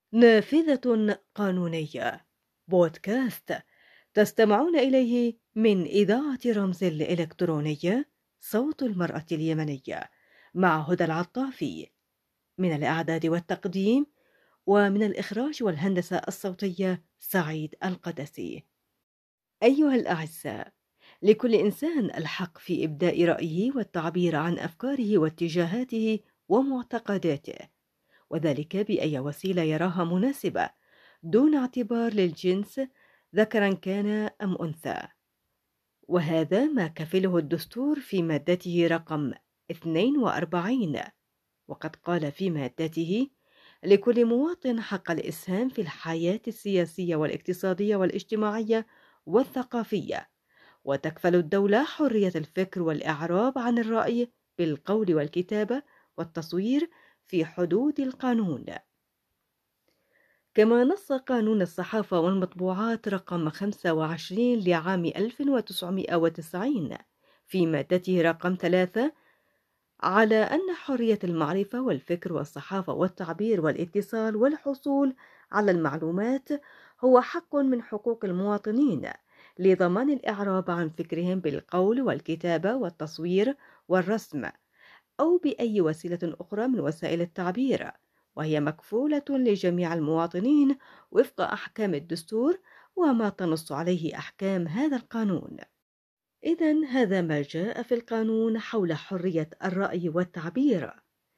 نافذة قانونية، بودكاست تستمعون إليه من إذاعة رمز الإلكترونية، صوت المرأة اليمنية، مع هدى العطافي. من الإعداد والتقديم، ومن الإخراج والهندسة الصوتية سعيد القدسي. أيها الأعزاء، لكل إنسان الحق في إبداء رأيه والتعبير عن أفكاره واتجاهاته ومعتقداته، وذلك بأي وسيلة يراها مناسبة، دون اعتبار للجنس ذكرا كان أم أنثى. وهذا ما كفله الدستور في مادته رقم 42، وقد قال في مادته: لكل مواطن حق الإسهام في الحياة السياسية والاقتصادية والاجتماعية والثقافية، وتكفل الدولة حرية الفكر والإعراب عن الرأي بالقول والكتابة والتصوير في حدود القانون. كما نص قانون الصحافة والمطبوعات رقم 25 لعام 1990 في مادته رقم 3 على أن حرية المعرفة والفكر والصحافة والتعبير والاتصال والحصول على المعلومات هو حق من حقوق المواطنين، لضمان الإعراب عن فكرهم بالقول والكتابة والتصوير والرسم، أو بأي وسيلة أخرى من وسائل التعبير، وهي مكفولة لجميع المواطنين وفق أحكام الدستور وما تنص عليه أحكام هذا القانون. إذن هذا ما جاء في القانون حول حرية الرأي والتعبير.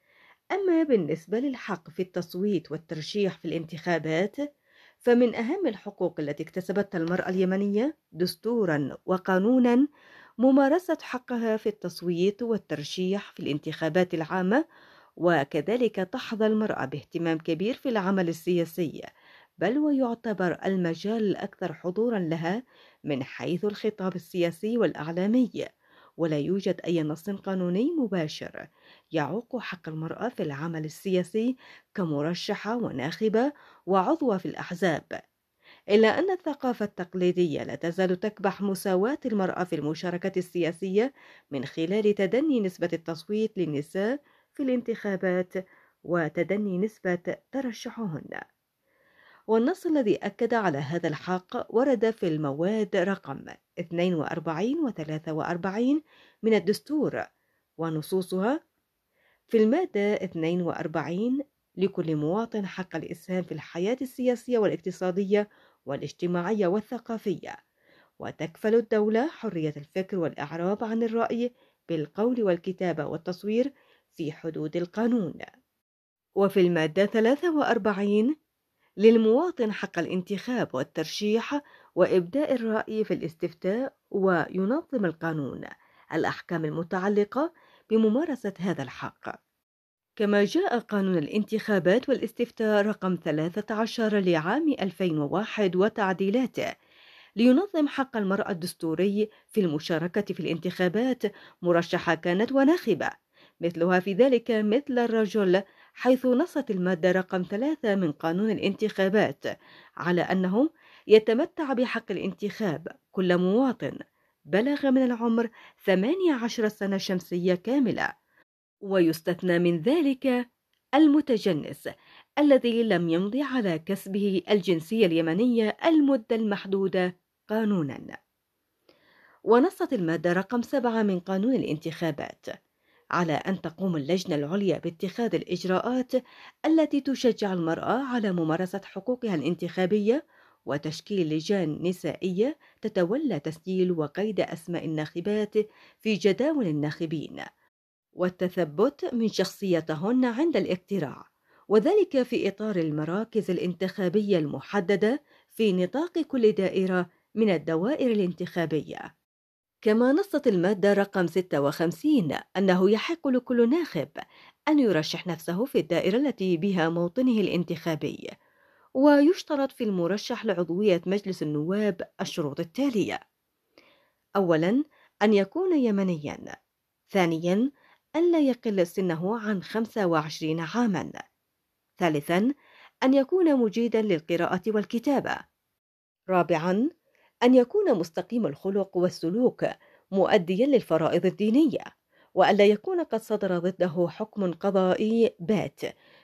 أما بالنسبة للحق في التصويت والترشيح في الانتخابات، فمن أهم الحقوق التي اكتسبتها المرأة اليمنية دستوراً وقانوناً ممارسة حقها في التصويت والترشيح في الانتخابات العامة، وكذلك تحظى المرأة باهتمام كبير في العمل السياسي، بل ويعتبر المجال الأكثر حضوراً لها من حيث الخطاب السياسي والإعلامي، ولا يوجد أي نص قانوني مباشر يعوق حق المرأة في العمل السياسي كمرشحة وناخبة وعضوة في الأحزاب، إلا أن الثقافة التقليدية لا تزال تكبح مساواة المرأة في المشاركة السياسية من خلال تدني نسبة التصويت للنساء في الانتخابات وتدني نسبة ترشحهن. والنص الذي أكد على هذا الحق ورد في المواد رقم 42 و 43 من الدستور، ونصوصها: في المادة 42: لكل مواطن حق الإسهام في الحياة السياسية والاقتصادية والاجتماعية والثقافية، وتكفل الدولة حرية الفكر والإعراب عن الرأي بالقول والكتابة والتصوير في حدود القانون. وفي المادة 43: للمواطن حق الانتخاب والترشيح وإبداء الرأي في الاستفتاء، وينظم القانون الأحكام المتعلقة بممارسة هذا الحق. كما جاء قانون الانتخابات والاستفتاء رقم 13 لعام 2001 وتعديلاته لينظم حق المرأة الدستوري في المشاركة في الانتخابات، مرشحة كانت وناخبة، مثلها في ذلك مثل الرجل، حيث نصت المادة رقم 3 من قانون الانتخابات على أنه يتمتع بحق الانتخاب كل مواطن بلغ من العمر 18 سنة شمسية كاملة، ويستثنى من ذلك المتجنس الذي لم يمضي على كسبه الجنسية اليمنية المدة المحدودة قانوناً. ونصت المادة رقم 7 من قانون الانتخابات على أن تقوم اللجنة العليا باتخاذ الإجراءات التي تشجع المرأة على ممارسة حقوقها الانتخابية، وتشكيل لجان نسائية تتولى تسجيل وقيد أسماء الناخبات في جداول الناخبين، والتثبت من شخصيتهن عند الاقتراع، وذلك في إطار المراكز الانتخابية المحددة في نطاق كل دائرة من الدوائر الانتخابية. كما نصت المادة رقم 56 أنه يحق لكل ناخب أن يرشح نفسه في الدائرة التي بها موطنه الانتخابي، ويشترط في المرشح لعضوية مجلس النواب الشروط التالية: أولاً، أن يكون يمنياً. ثانياً، أن لا يقل سنه عن 25 عاماً. ثالثاً، أن يكون مجيداً للقراءة والكتابة. رابعاً، أن يكون مستقيم الخلق والسلوك مؤدياً للفرائض الدينية، وألا يكون قد صدر ضده حكم قضائي بات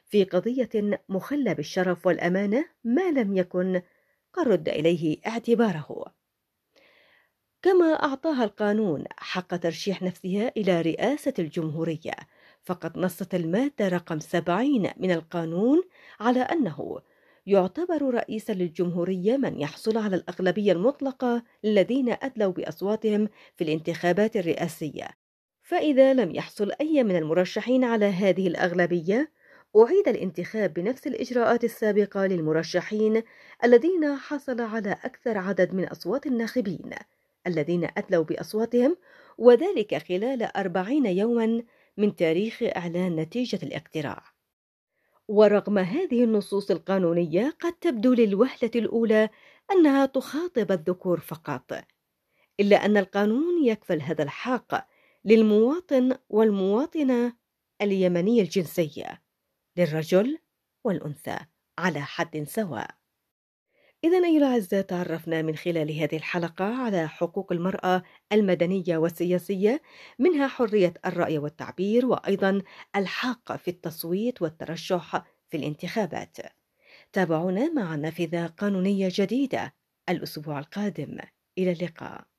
في قضية مخلة بالشرف والأمانة ما لم يكن قد رد إليه اعتباره. كما أعطاها القانون حق ترشيح نفسها إلى رئاسة الجمهورية، فقد نصت المادة رقم 70 من القانون على أنه يعتبر رئيسا للجمهورية من يحصل على الأغلبية المطلقة الذين أدلوا بأصواتهم في الانتخابات الرئاسية، فإذا لم يحصل أي من المرشحين على هذه الأغلبية أعيد الانتخاب بنفس الإجراءات السابقة للمرشحين الذين حصل على أكثر عدد من أصوات الناخبين الذين أدلوا بأصواتهم، وذلك خلال 40 يوما من تاريخ إعلان نتيجة الاقتراع. ورغم هذه النصوص القانونية قد تبدو للوهلة الأولى أنها تخاطب الذكور فقط، إلا أن القانون يكفل هذا الحق للمواطن والمواطنة اليمني الجنسية، للرجل والأنثى على حد سواء. إذن أيها الأعزاء، تعرفنا من خلال هذه الحلقة على حقوق المرأة المدنية والسياسية، منها حرية الرأي والتعبير، وأيضا الحق في التصويت والترشح في الانتخابات. تابعونا مع نافذة قانونية جديدة الأسبوع القادم. إلى اللقاء.